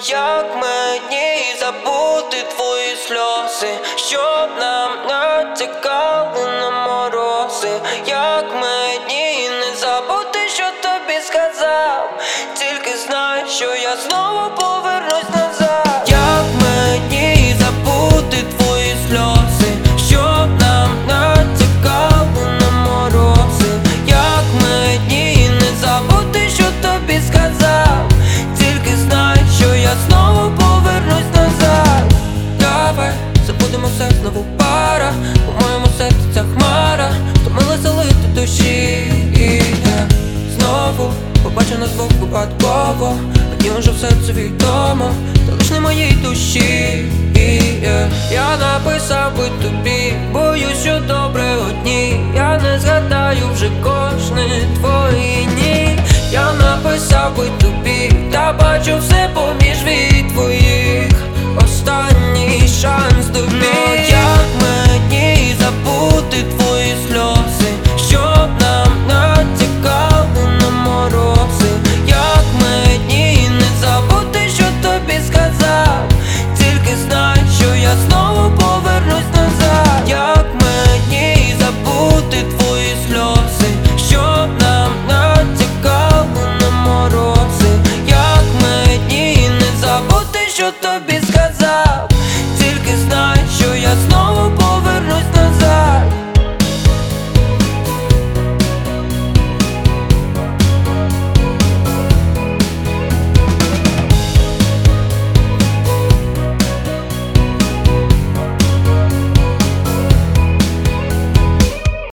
як мені забути твої сльози, щоб нам натякали на морози. Як мені не забути, що тобі сказав, тільки знай, що я знову повернусь назад. Як мені забути твої сльози, щоб нам натякали на морози. Як мені не забути, що тобі сказав, тільки знай, що я знову повернусь назад. Давай забудемо все, знову пара. У моєму серці ця хмара втомилася лити душі. Знову побачу нас двох випадково, мені вже в серці відомо, та лиш не моїй душі. Я написав би тобі, боюсь, що добре одні. Я не згадаю вже кожне твої ні. Я написав би тобі, та бачу все по